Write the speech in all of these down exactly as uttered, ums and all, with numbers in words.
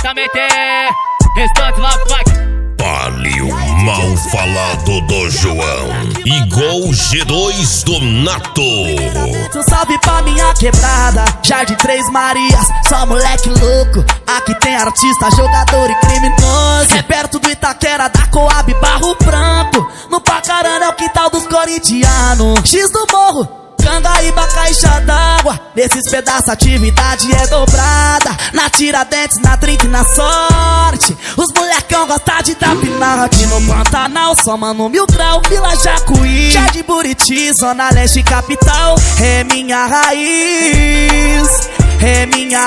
também tem Restante Love Funk. Palio mal falado do João, igual G dois do Nato. Um salve pra minha quebrada, Jardim Três Marias, só moleque louco. Aqui tem artista, jogador e criminoso. É perto do Itaquera, da Coab, Barro Branco. No Pacarana é o quintal dos corintianos. X do Morro, Cangaíba, caixa d'água. Nesses pedaços a atividade é dobrada. Na Tiradentes, na trinta e na Sorte. Os molecão gostam de trapinar. Aqui no Pantanal, só mano mil grau. Vila Jacuí, Jardim Buriti, Zona Leste capital. É minha raiz, é minha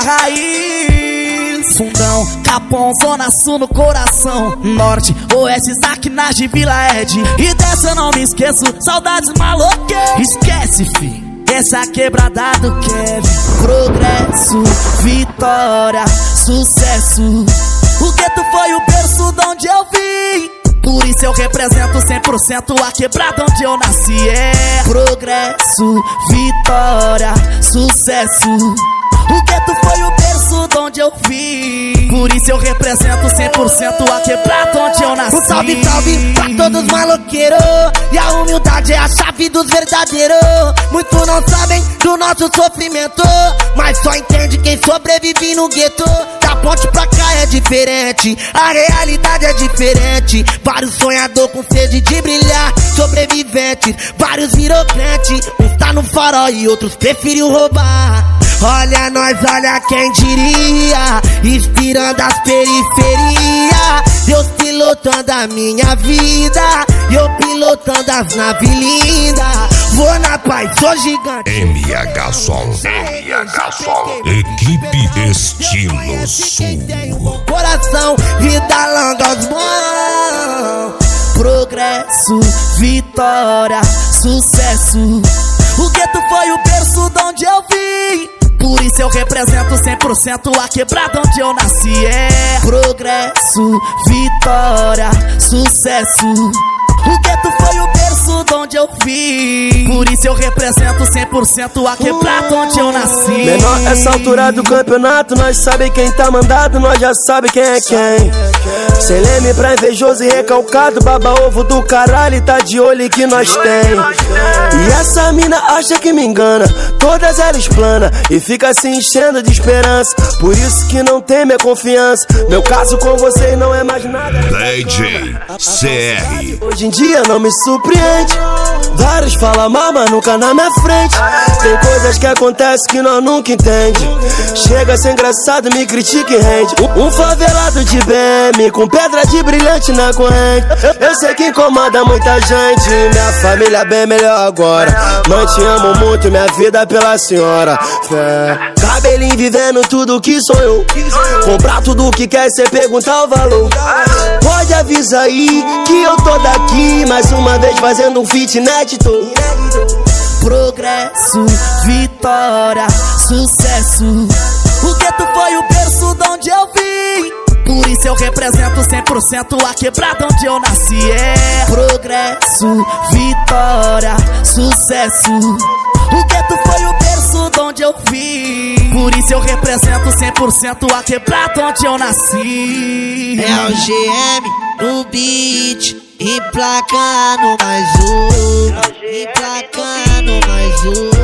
raiz. Fundão, Capão, Zona Sul no coração. Norte, Oeste, Saquinagem, Vila Ed. E dessa eu não me esqueço, saudades maloqueiras. Esquece, fi, essa quebrada do Kevin. Progresso, vitória, sucesso. O gueto foi o berço de onde eu vim. Por isso eu represento cem por cento a quebrada onde eu nasci. É progresso, vitória, sucesso. O gueto foi o berço de onde eu vim. Por isso eu represento cem por cento a quebrada onde eu nasci. Um salve, salve pra todos os maloqueiros. E a humildade é a chave dos verdadeiros. Muitos não sabem do nosso sofrimento, mas só entende quem sobrevive no gueto. Da ponte pra cá é diferente, a realidade é diferente. Vários sonhadores com sede de brilhar, sobreviventes, vários virou crente. Uns tá no farol e outros preferiu roubar. Olha nós, olha quem diria, inspirando as periferias. Deus pilotando a minha vida, e eu pilotando as naves lindas. Vou na paz, sou gigante. M H Som, M H Som, equipe estilo sul. Coração, vida longa aos mãos. Progresso, vitória, sucesso. O gueto foi o berço de onde eu vim. Por isso eu represento cem por cento a quebrada onde eu nasci. É progresso, vitória, sucesso. O gueto foi o berço de onde eu vim. Por isso eu represento cem por cento a quebrada onde eu nasci. Menor essa altura do campeonato, nós sabe quem tá mandado, nós já sabe quem é quem. Sem leme pra invejoso e recalcado, baba ovo do caralho, tá de olho que nós tem. E essa mina acha que me engana, todas elas plana e fica se enchendo de esperança. Por isso que não tem minha confiança. Meu caso com vocês não é mais nada. D J C R. Hoje em dia não me surpreende, vários falam mal, mas nunca na minha frente. Tem coisas que acontecem que nós nunca entende. Chega a ser engraçado, me critica e rende. Um, um favelado de B M com pedra de brilhante na corrente. Eu, eu sei que incomoda muita gente. Minha família bem melhor agora. Mãe, te amo muito, minha vida pela senhora. Fé. Cabelinho vivendo tudo que sonhou. Comprar tudo que quer, cê perguntar o valor. Pode avisar aí que eu tô daqui mais uma vez fazendo um fitnet. Tô. Progresso, vitória, sucesso. O gueto foi o berço de onde eu vim. Por isso eu represento cem por cento a quebrada onde eu nasci. É progresso, vitória, sucesso. O gueto foi o berço de onde eu vim. Por isso eu represento cem por cento a quebrada onde eu nasci. É o G M no beat, emplacando mais um, emplacando mais um.